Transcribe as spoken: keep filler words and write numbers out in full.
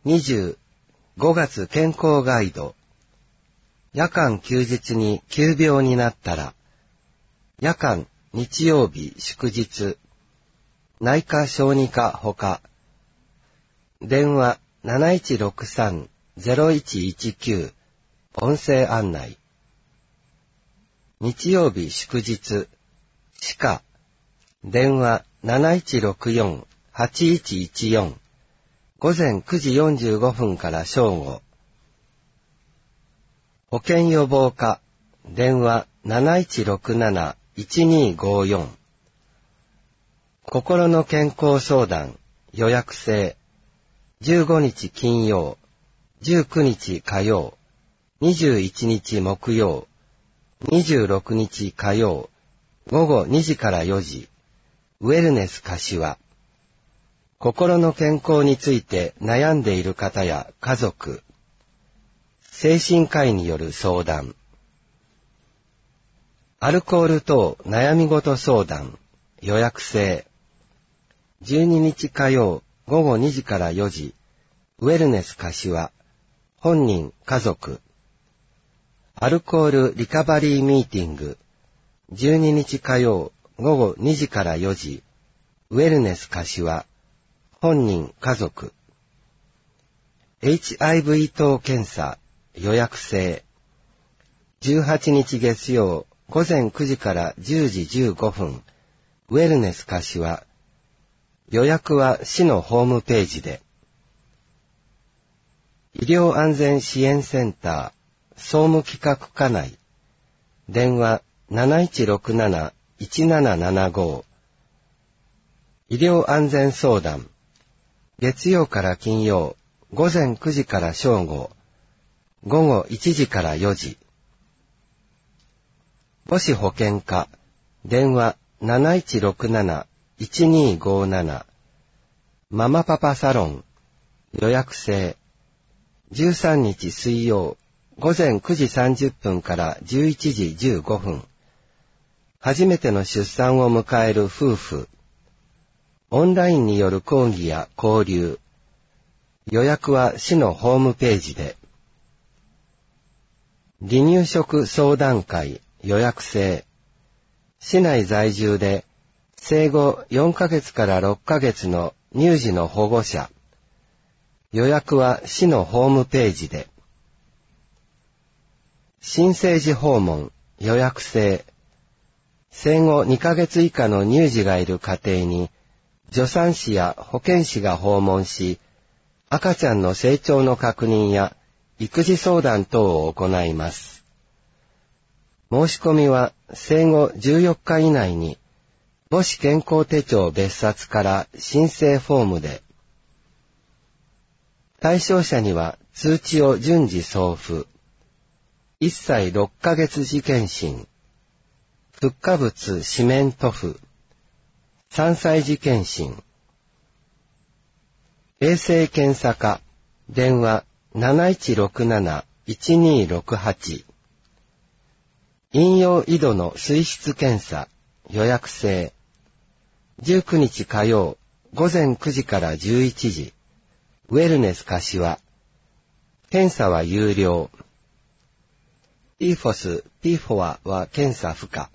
にじゅう、ごがつ健康ガイド。夜間休日に急病になったら、夜間、日曜日、祝日、内科小児科ほか、電話 なないちろくさん ゼロいちいちきゅう、音声案内。日曜日祝日、歯科、電話 なないちろくよん はちいちいちよん、ごぜんくじよんじゅうごふんから正午。保健予防課、電話 なないちろくなな いちにごよん。心の健康相談、予約制。じゅうごにち金曜、じゅうくにち火曜、にじゅういちにち木曜、にじゅうろくにち火曜、ごごにじからよじ、ウェルネス柏。心の健康について悩んでいる方や家族、精神科医による相談。アルコール等悩み事相談、予約制。じゅうににち火曜、ごごにじからよじ、ウェルネス柏。本人、家族。アルコールリカバリーミーティング。じゅうににち火曜、ごごにじからよじ、ウェルネス柏。本人、家族。エイチアイブイ 等検査、予約制。じゅうはちにち月曜、ごぜんくじからじゅうじじゅうごふん、ウェルネス柏。予約は市のホームページで。医療安全支援センター、総務企画課内。電話 なないちろくなな いちななななご。医療安全相談。月曜から金曜、ごぜんくじから正午、ごごいちじからよじ。母子保健課、電話 なないちろくなな いちにごなな。ママパパサロン、予約制。じゅうさんにち水曜、ごぜんくじさんじゅっぷんからじゅういちじじゅうごふん。初めての出産を迎える夫婦。オンラインによる講義や交流。予約は市のホームページで。離乳食相談会、予約制。市内在住で生後よんかげつからろっかげつの乳児の保護者。予約は市のホームページで。新生児訪問、予約制。生後にかげつ以下の乳児がいる家庭に助産師や保健師が訪問し、赤ちゃんの成長の確認や育児相談等を行います。申し込みは生後じゅうよっか以内に母子健康手帳別冊から申請フォームで。対象者には通知を順次送付。いっさいろっかげつ時検診。フッ化物四面塗布。さんさい時検診。衛生検査課、電話 なないちろくなな いちにろくはち。飲用井戸の水質検査、予約制。じゅうくにち火曜、ごぜんくじからじゅういちじ、ウェルネス柏。検査は有料。ピーフォス、ピーフォア は検査不可。